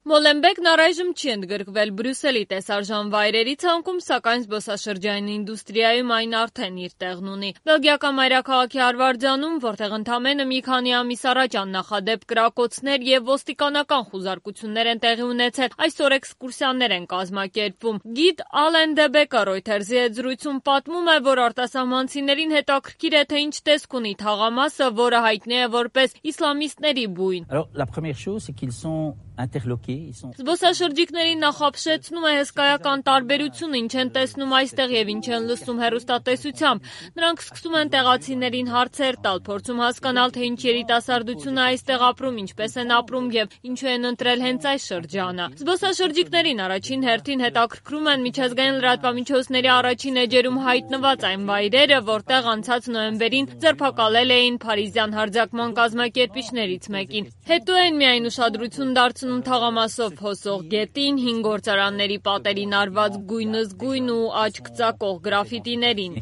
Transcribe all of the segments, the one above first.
Մոլենբեկն առայժմ չի ընդգրկվել Բրյուսելի տեսարժան վայրերի ցանկում, սակայն զբոսաշրջային ինդուստրիայում այն արդեն իր տեղն ունի։ Բելգիական մայրաքաղաքի Արվարձանում, որտեղ ընդամենը մի քանի ամիս առաջ աննախադեպ կրակոցներ եւ ոստիկանական խուզարկություններ են տեղի ունեցել, այսօր էքսկուրսիաներ են կազմակերպվում։ Գիդ Ալեն Դեբեկը Ռոյթերզի հետ զրույցում պատմում է, որ արտասահմանցիներին հետաքրքիր է, թե ինչ տեսք ունի թաղամասը, որը հայտնի է որպես իսլամիստների բույն։ Զբոսաշրջիկներին նախապշեցնում է հսկայական տարբերությունը, ինչ են տեսնում այստեղ եւ ինչ են լսում հեռուստատեսությամբ։ Նրանք սկսում են տեղացիներին հարցեր տալ, փորձում հասկանալ, թե ինչ երիտասարդություն է այստեղ ապրում, ինչպես են ապրում եւ ինչու են ընտրել հենց այս շրջանը։ Զբոսաշրջիկներին առաջին հերթին հետաքրքրում են միջազգային լրատվամիջոցների առաջին էջերում հայտնված այն վայրերը, որտեղ անցած նոյեմբերին ձերբակալել էին փարիզյան հարձակման կազմակերպիչներից մեկին։ Հետո են միայն ուշադրություն դարձնում թաղամասով հոսող գետին, 5 գործարանների պատերին արված գույնզգույն ու աչք ծակող գրաֆիտիներին։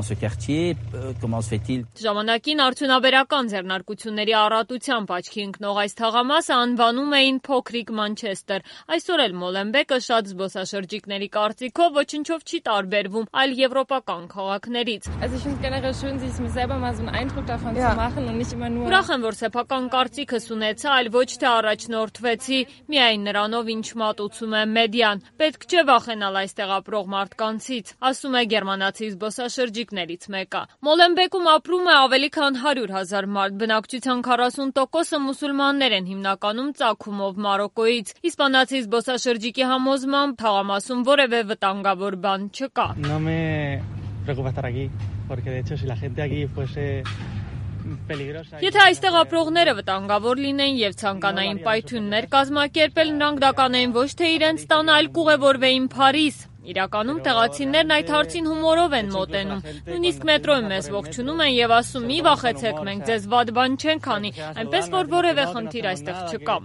Ժամանակին արդյունաբերական ձեռնարկությունների առատությամբ աչքի ընկնող այս թաղամասը անվանում էին Փոքրիկ Մանչեսթեր։ Այսօր էլ Մոլենբեկը շատ զբոսաշրջիկների կարծիքով ոչնչով չի տարբերվում այլ եվրոպական քաղաքներից։ Ուրախ եմ, որ սեփական կարծիքս ունեցա, այլ ոչ թե առաջնորդվեցի միայն նրանով, ինչ մատուցում է մեդիան։ Պետք չէ վախենալ այստեղ ապրող մարդկանցից, ասում է գերմանացի զբոսաշրջիկներից մեկը։ Մոլենբեկում ապրում է ավելի քան 100,000 մարդ, բնակչության 40%-ը մուսուլմաններ են, հիմնականում ծագումով Մարոկոից։ Իսպանացի զբոսաշրջիկի համոզմամբ թաղամասում որևէ վտանգավոր բան չկա։ Եթե այստեղ ապրողները վտանգավոր լինեին եւ ցանկանային պայթյուններ կազմակերպել, նրանք դա կանեին ոչ թե իրենց տանը, այլ կուղևորվեին Փարիզ։ Իրականում տեղացիներն այդ հարցին հումորով են մոտենում։ Նույնիսկ մետրոյում մեզ ողջունում են եւ ասում՝ մի վախեցեք, մենք ձեզ վատ բան չենք անի, այնպես որ որևէ խնդիր այստեղ չկա։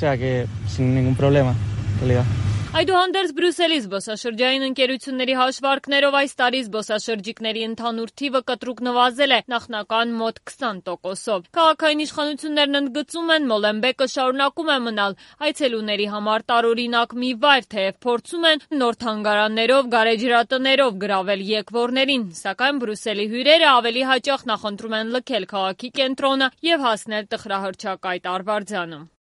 Այդուհանդերձ Բրյուսելի զբոսաշրջային ընկերությունների հաշվարկներով այս տարի զբոսաշրջիկների ընդհանուր թիվը կտրուկ նվազել է նախնական մոտ 20%-ով։ Քաղաքային իշխանություններն ընդգծում են, Մոլենբեկը շարունակում է մնալ այցելուների համար տարօրինակ մի վայր, թեև փորձում են նոր թանգարաններով, գարեջրատներով գրավել եկվորներին, սակայն Բրյուսելի հյուրերը ավելի հաճախ նախընտրում են լքել քաղաքի կենտրոնը եւ հասնել տխրահռչակայտ Արվարձանը։